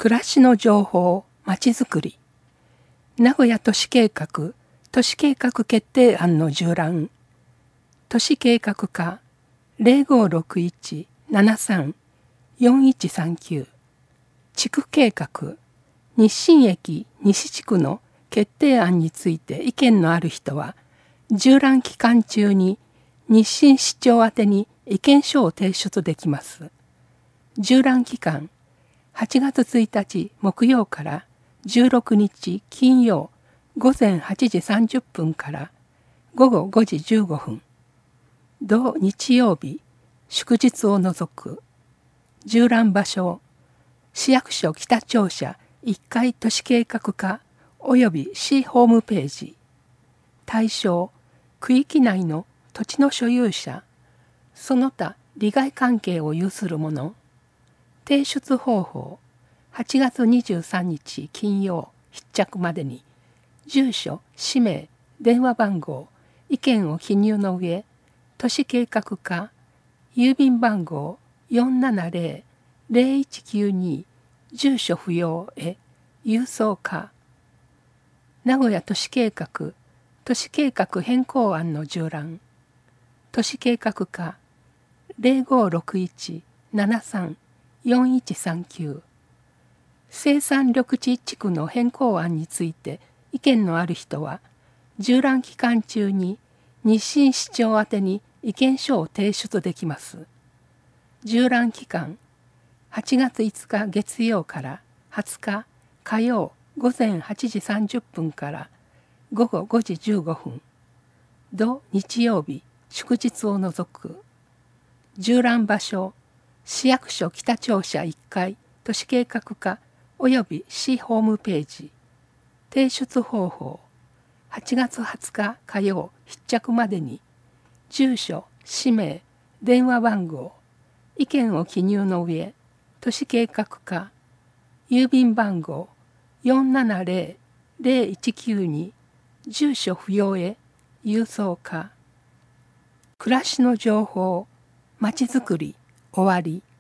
暮らしの情報まちづくり名古屋都市計画決定案の縦覧都市計画課0561-73-4139地区計画日清駅西地区の決定案について意見のある人は縦覧期間中に日清市長宛てに意見書を提出できます。縦覧期間8月1日木曜から16日金曜午前8時30分から午後5時15分同日曜日祝日を除く縦覧場所市役所北庁舎1階都市計画課および市ホームページ対象区域内の土地の所有者その他利害関係を有する者提出方法8月23日金曜必着までに住所、氏名、電話番号、意見を記入の上都市計画課郵便番号470-0192住所不要へ郵送課名古屋都市計画変更案の縦覧都市計画課0561-73-4139生産緑地地区の変更案について意見のある人は縦覧期間中に日清市長宛てに意見書を提出できます。縦覧期間8月5日月曜から20日火曜午前8時30分から午後5時15分同日曜日祝日を除く縦覧場所市役所北庁舎1階都市計画課および市ホームページ提出方法8月20日火曜必着までに住所、氏名、電話番号意見を記入の上都市計画課郵便番号470-0192住所不要へ郵送課暮らしの情報まちづくり終わり